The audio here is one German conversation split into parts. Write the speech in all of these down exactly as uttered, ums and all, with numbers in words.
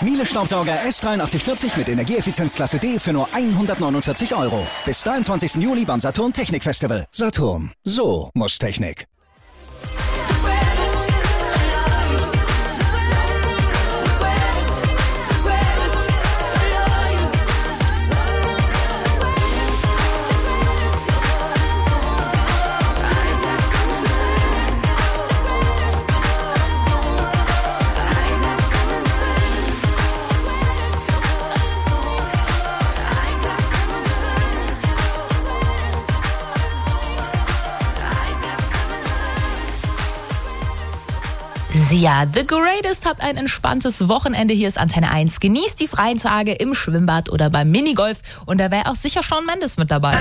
Miele Staubsauger S dreiundachtzig vierzig mit Energieeffizienzklasse D für nur hundertneunundvierzig Euro. Bis dreiundzwanzigsten Juli beim Saturn Technikfestival. Saturn. So muss Technik. Ja, The Greatest, habt ein entspanntes Wochenende. Hier ist Antenne eins. Genießt die freien Tage im Schwimmbad oder beim Minigolf. Und da wäre auch sicher Shawn Mendes mit dabei.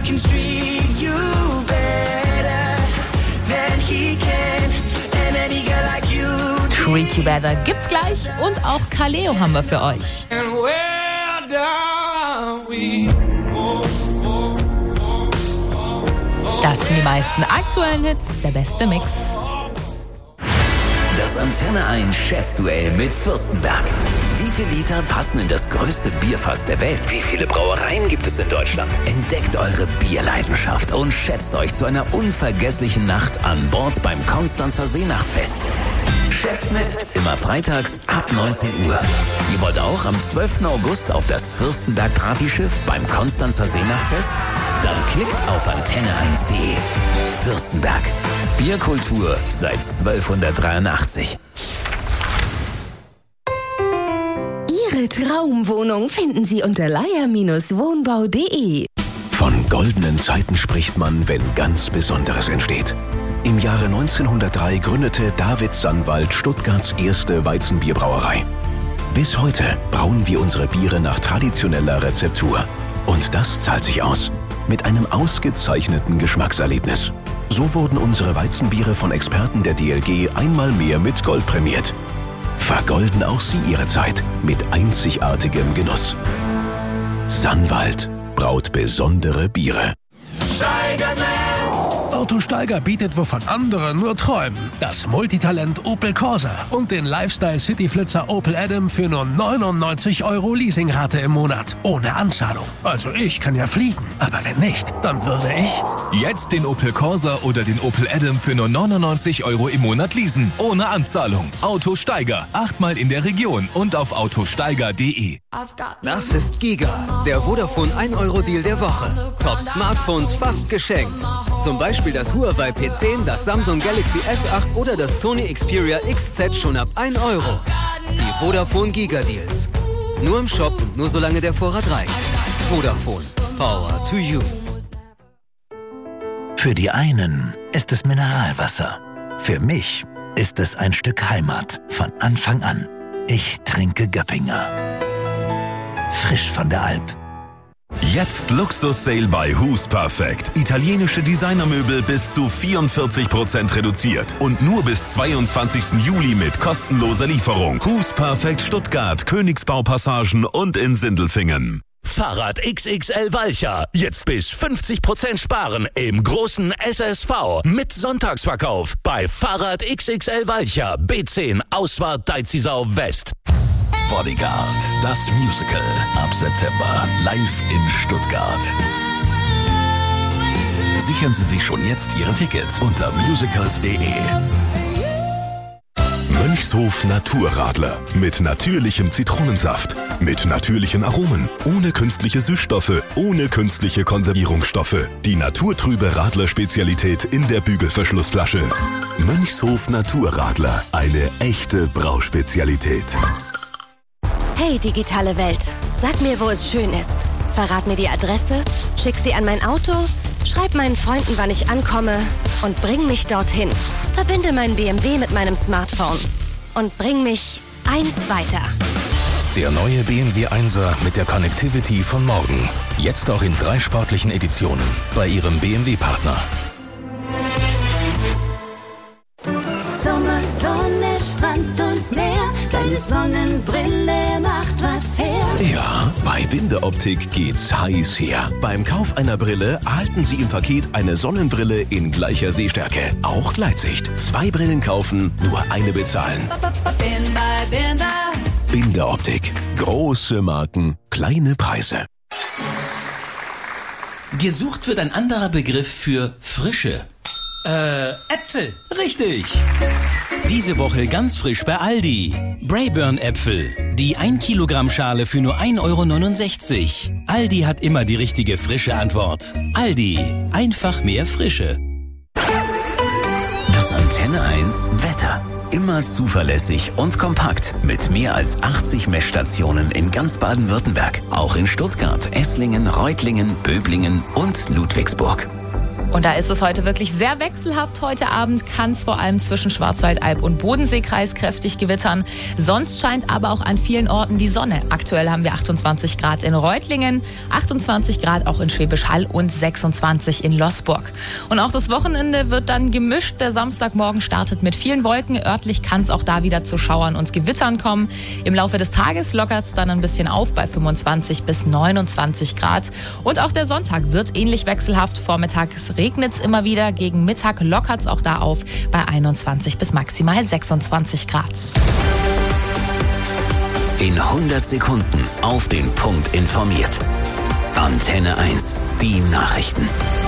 Treat You Better gibt's gleich. Und auch Kaleo haben wir für euch. Das sind die meisten aktuellen Hits, der beste Mix. Das Antenne eins Schätzduell mit Fürstenberg. Wie viele Liter passen in das größte Bierfass der Welt? Wie viele Brauereien gibt es in Deutschland? Entdeckt eure Bierleidenschaft und schätzt euch zu einer unvergesslichen Nacht an Bord beim Konstanzer Seenachtfest. Schätzt mit, immer freitags ab neunzehn Uhr. Ihr wollt auch am zwölften August auf das Fürstenberg Partyschiff beim Konstanzer Seenachtfest? Dann klickt auf antenne eins punkt de. Fürstenberg. Bierkultur seit zwölfhundertdreiundachtzig. Ihre Traumwohnung finden Sie unter leier Wohnbau punkt de. Von goldenen Zeiten spricht man, wenn ganz Besonderes entsteht. Im Jahre neunzehnhundertdrei gründete David Sannwald Stuttgarts erste Weizenbierbrauerei. Bis heute brauen wir unsere Biere nach traditioneller Rezeptur. Und das zahlt sich aus. Mit einem ausgezeichneten Geschmackserlebnis. So wurden unsere Weizenbiere von Experten der D L G einmal mehr mit Gold prämiert. Vergolden auch Sie Ihre Zeit mit einzigartigem Genuss. Sannwald braut besondere Biere. Otto Steiger bietet, wovon andere nur träumen. Das Multitalent Opel Corsa und den Lifestyle-City-Flitzer Opel Adam für nur neunundneunzig Euro Leasingrate im Monat. Ohne Anzahlung. Also ich kann ja fliegen. Aber wenn nicht, dann würde ich... Jetzt den Opel Corsa oder den Opel Adam für nur neunundneunzig Euro im Monat leasen. Ohne Anzahlung. Auto Steiger. Achtmal in der Region und auf autosteiger punkt de. Das ist Giga, der Vodafone ein Euro Deal der Woche. Top-Smartphones fast geschenkt. Zum Beispiel das Huawei P zehn, das Samsung Galaxy S acht oder das Sony Xperia X Z schon ab ein Euro. Die Vodafone Giga Deals. Nur im Shop und nur solange der Vorrat reicht. Vodafone. Power to you. Für die einen ist es Mineralwasser. Für mich ist es ein Stück Heimat von Anfang an. Ich trinke Göppinger. Frisch von der Alp. Jetzt Luxus-Sale bei Who's Perfect. Italienische Designermöbel bis zu vierundvierzig Prozent reduziert. Und nur bis zweiundzwanzigsten Juli mit kostenloser Lieferung. Who's Perfect Stuttgart, Königsbaupassagen und in Sindelfingen. Fahrrad X X L Walcher. Jetzt bis fünfzig Prozent sparen im großen S S V mit Sonntagsverkauf bei Fahrrad X X L Walcher B zehn Ausfahrt Deizisau West. Bodyguard, das Musical. Ab September live in Stuttgart. Sichern Sie sich schon jetzt Ihre Tickets unter musicals punkt de. Mönchshof Naturradler mit natürlichem Zitronensaft, mit natürlichen Aromen, ohne künstliche Süßstoffe, ohne künstliche Konservierungsstoffe. Die naturtrübe Radler-Spezialität in der Bügelverschlussflasche. Mönchshof Naturradler, eine echte Brauspezialität. Hey, digitale Welt. Sag mir, wo es schön ist. Verrat mir die Adresse, schick sie an mein Auto, schreib meinen Freunden, wann ich ankomme und bring mich dorthin. Verbinde meinen B M W mit meinem Smartphone und bring mich eins weiter. Der neue B M W Einser mit der Connectivity von morgen. Jetzt auch in drei sportlichen Editionen bei Ihrem B M W-Partner. Sommer, Sonne, Strand und Meer, deine Sonnenbrille macht was her. Ja, bei Bindeoptik geht's heiß her. Beim Kauf einer Brille erhalten Sie im Paket eine Sonnenbrille in gleicher Sehstärke. Auch Gleitsicht. Zwei Brillen kaufen, nur eine bezahlen. Bin bei Binder, Binderoptik. Große Marken, kleine Preise. Gesucht wird ein anderer Begriff für Frische. Äh, Äpfel. Richtig. Diese Woche ganz frisch bei Aldi. Braeburn-Äpfel. Die ein Kilogramm Schale für nur ein Euro neunundsechzig. Aldi hat immer die richtige frische Antwort. Aldi. Einfach mehr Frische. Das Antenne eins Wetter. Immer zuverlässig und kompakt. Mit mehr als achtzig Messstationen in ganz Baden-Württemberg. Auch in Stuttgart, Esslingen, Reutlingen, Böblingen und Ludwigsburg. Und da ist es heute wirklich sehr wechselhaft. Heute Abend kann es vor allem zwischen Schwarzwaldalb und Bodenseekreis kräftig gewittern. Sonst scheint aber auch an vielen Orten die Sonne. Aktuell haben wir achtundzwanzig Grad in Reutlingen, achtundzwanzig Grad auch in Schwäbisch Hall und sechsundzwanzig in Losburg. Und auch das Wochenende wird dann gemischt. Der Samstagmorgen startet mit vielen Wolken. Örtlich kann es auch da wieder zu Schauern und Gewittern kommen. Im Laufe des Tages lockert es dann ein bisschen auf bei fünfundzwanzig bis neunundzwanzig Grad. Und auch der Sonntag wird ähnlich wechselhaft. Vormittags regnet es immer wieder, gegen Mittag lockert es auch da auf bei einundzwanzig bis maximal sechsundzwanzig Grad. In hundert Sekunden auf den Punkt informiert. Antenne eins, die Nachrichten.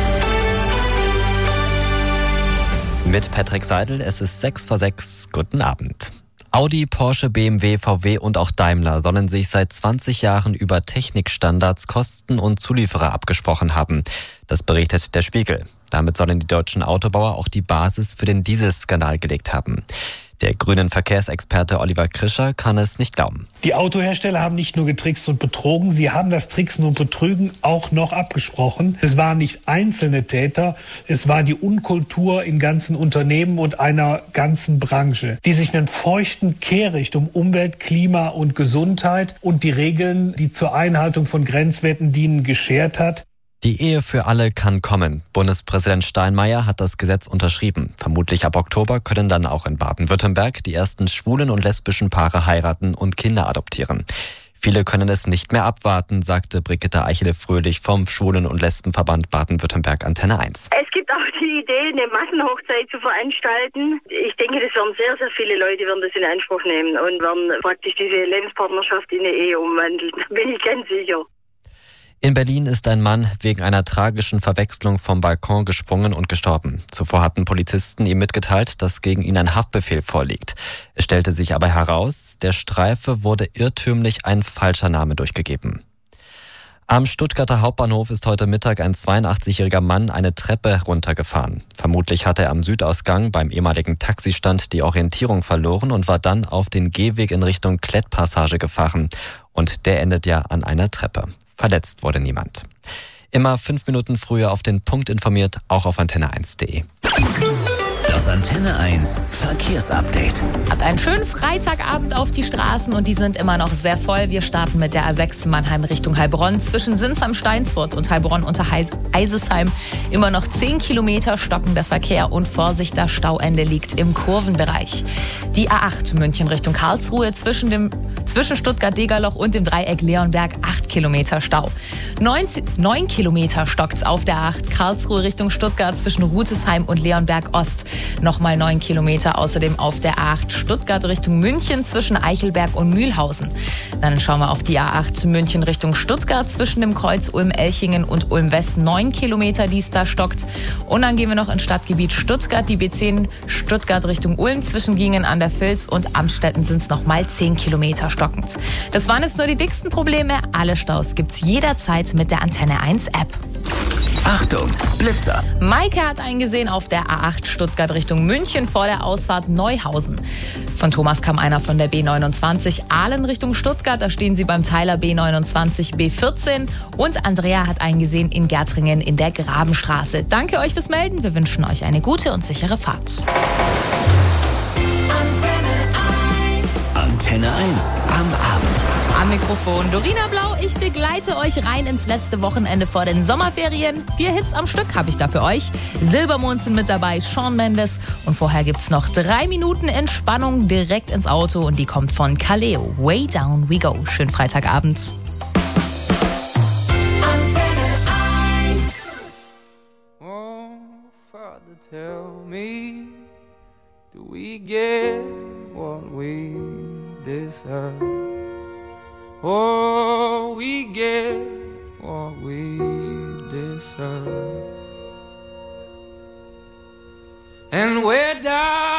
Mit Patrick Seidel, es ist sechs vor sechs. Guten Abend. Audi, Porsche, B M W, V W und auch Daimler sollen sich seit zwanzig Jahren über Technikstandards, Kosten und Zulieferer abgesprochen haben. Das berichtet der Spiegel. Damit sollen die deutschen Autobauer auch die Basis für den Dieselskandal gelegt haben. Der grünen Verkehrsexperte Oliver Krischer kann es nicht glauben. Die Autohersteller haben nicht nur getrickst und betrogen, sie haben das Tricksen und Betrügen auch noch abgesprochen. Es waren nicht einzelne Täter, es war die Unkultur in ganzen Unternehmen und einer ganzen Branche, die sich einen feuchten Kehricht um Umwelt, Klima und Gesundheit und die Regeln, die zur Einhaltung von Grenzwerten dienen, geschert hat. Die Ehe für alle kann kommen. Bundespräsident Steinmeier hat das Gesetz unterschrieben. Vermutlich ab Oktober können dann auch in Baden-Württemberg die ersten schwulen und lesbischen Paare heiraten und Kinder adoptieren. Viele können es nicht mehr abwarten, sagte Brigitte Eichele-Fröhlich vom Schwulen- und Lesbenverband Baden-Württemberg Antenne eins. Es gibt auch die Idee, eine Massenhochzeit zu veranstalten. Ich denke, das werden sehr, sehr viele Leute werden das in Anspruch nehmen und werden praktisch diese Lebenspartnerschaft in eine Ehe umwandeln. Da bin ich ganz sicher. In Berlin ist ein Mann wegen einer tragischen Verwechslung vom Balkon gesprungen und gestorben. Zuvor hatten Polizisten ihm mitgeteilt, dass gegen ihn ein Haftbefehl vorliegt. Es stellte sich aber heraus, der Streife wurde irrtümlich ein falscher Name durchgegeben. Am Stuttgarter Hauptbahnhof ist heute Mittag ein zweiundachtzigjähriger Mann eine Treppe runtergefahren. Vermutlich hat er am Südausgang beim ehemaligen Taxistand die Orientierung verloren und war dann auf den Gehweg in Richtung Klettpassage gefahren. Und der endet ja an einer Treppe. Verletzt wurde niemand. Immer fünf Minuten früher auf den Punkt informiert, auch auf antenne eins punkt de. Das Antenne eins Verkehrsupdate. Habt einen schönen Freitagabend auf die Straßen und die sind immer noch sehr voll. Wir starten mit der A sechs Mannheim Richtung Heilbronn. Zwischen Sinsheim-Steinsfurt und Heilbronn unter Eisesheim immer noch zehn Kilometer stockender Verkehr und Vorsicht, das Stauende liegt im Kurvenbereich. Die A acht München Richtung Karlsruhe zwischen, dem, zwischen Stuttgart-Degerloch und dem Dreieck Leonberg acht Kilometer Stau. neun Kilometer stockt's auf der A acht Karlsruhe Richtung Stuttgart zwischen Rutesheim und Leonberg Ost. Nochmal neun Kilometer außerdem auf der A acht Stuttgart Richtung München zwischen Eichelberg und Mühlhausen. Dann schauen wir auf die A acht München Richtung Stuttgart zwischen dem Kreuz Ulm-Elchingen und Ulm-West. neun Kilometer, die es da stockt. Und dann gehen wir noch ins Stadtgebiet Stuttgart, die B zehn Stuttgart Richtung Ulm zwischen Gingen an der Vils und Amstetten sind es nochmal zehn Kilometer stockend. Das waren jetzt nur die dicksten Probleme. Alle Staus gibt's jederzeit mit der Antenne eins App. Achtung, Blitzer. Maike hat einen gesehen auf der A acht Stuttgart Richtung München vor der Ausfahrt Neuhausen. Von Thomas kam einer von der B neunundzwanzig Aalen Richtung Stuttgart. Da stehen sie beim Teiler B neunundzwanzig B vierzehn. Und Andrea hat einen gesehen in Gärtringen in der Grabenstraße. Danke euch fürs Melden. Wir wünschen euch eine gute und sichere Fahrt. Antenne eins am Abend. Am Mikrofon Dorina Blau. Ich begleite euch rein ins letzte Wochenende vor den Sommerferien. Vier Hits am Stück habe ich da für euch. Silbermond sind mit dabei, Shawn Mendes. Und vorher gibt's noch drei Minuten Entspannung direkt ins Auto. Und die kommt von Kaleo. Way Down We Go. Schönen Freitagabend. Antenne eins. Oh, Father, tell me, do we get what we deserve? Oh, we get what we deserve. And we're down